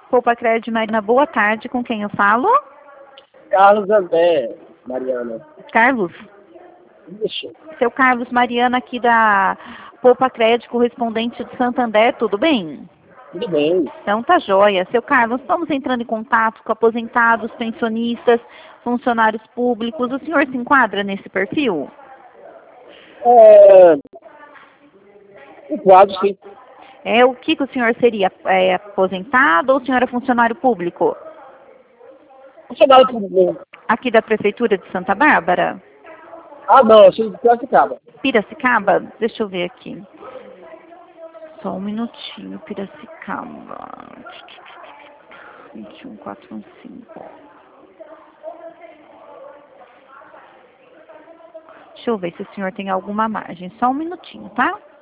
Poupa Crédito Mariana, boa tarde. Com quem eu falo? Carlos André, Mariana. Carlos? Isso. Seu Carlos Mariana aqui da Poupa Crédito, correspondente de Santander, tudo bem? Tudo bem. Então tá joia. Seu Carlos, estamos entrando em contato com aposentados, pensionistas, funcionários públicos. O senhor se enquadra nesse perfil? O quadro, sim. O que o senhor seria? Aposentado ou o senhor é funcionário público? Funcionário público. Aqui da Prefeitura de Santa Bárbara? Ah, não, eu sou de Piracicaba. Piracicaba? Deixa eu ver aqui. Só um minutinho, Piracicaba. 21415. Deixa eu ver se o senhor tem alguma margem. Só um minutinho, tá?